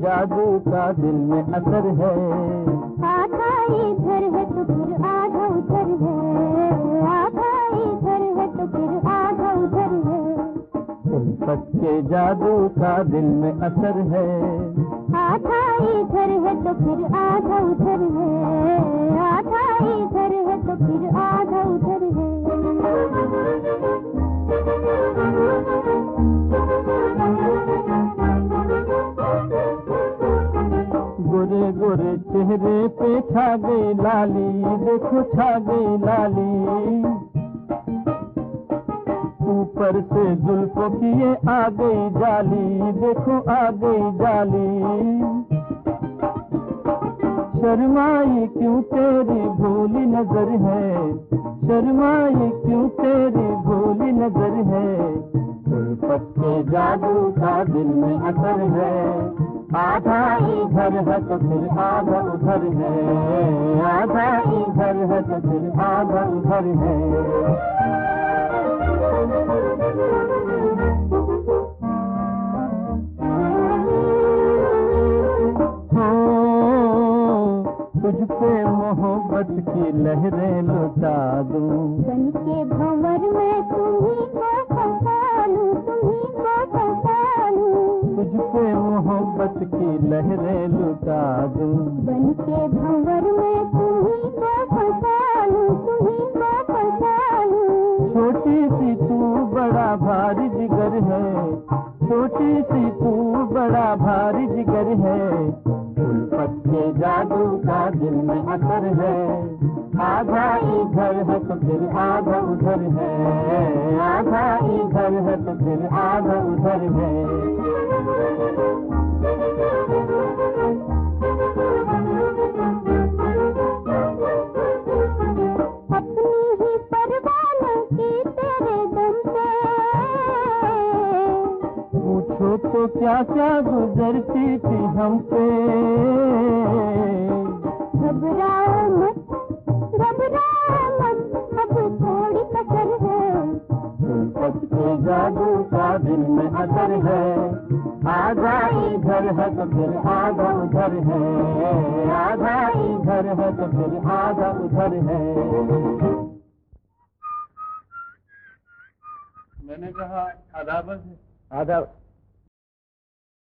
जादू का दिल में असर है। आधा इधर है तो फिर आधा उधर है, आधा इधर है तो फिर आधा उधर है। उल्फत के जादू का दिल में असर है। आधा इधर है तो फिर आधा उधर है, आधा इधर है तो फिर आधा उधर है। गोरे गोरे चेहरे पे छा गई लाली, देखो छा गई लाली। ऊपर से जुल्फों की ये आ गई जाली, देखो आ गई जाली। शर्माई क्यों तेरी भोली नजर है, शर्माई क्यों तेरी भोली नजर है। उल्फत के जादू का दिल में असर है। आधा इधर है तो फिर आधा उधर है, आधा इधर है तो फिर आधा उधर है। तुझ पे मोहब्बत की लहरें लुटा दूं, बन के भंवर में तुम्ही को फंसा लूं, तुम्ही को फंसा लूं। तुझ पे मोहब्बत की लहरें लुटा दूं, बन के भंवर में तुम्ही को फंसा लूं, तुम्ही को फंसा लूं। छोटी सी तू बड़ा भारी जिगर है, छोटी सी तू बड़ा भारी जिगर है। उल्फत के जादू का दिल में असर है। आधा इधर है तो फिर आधा उधर है, आधा इधर है तो फिर आधा उधर है। अपनी ही परवाह की तेरे दम पे, पूछो तो क्या क्या गुजरती थी हम पे। घबराओ मत, घबराओ मत, अब थोड़ी कसर है। उल्फत के जादू का दिल में असर है। आधा इधर है तो फिर आधा उधर है, आधा इधर है तो फिर आधा उधर है। मैंने कहा आदाब है। आधा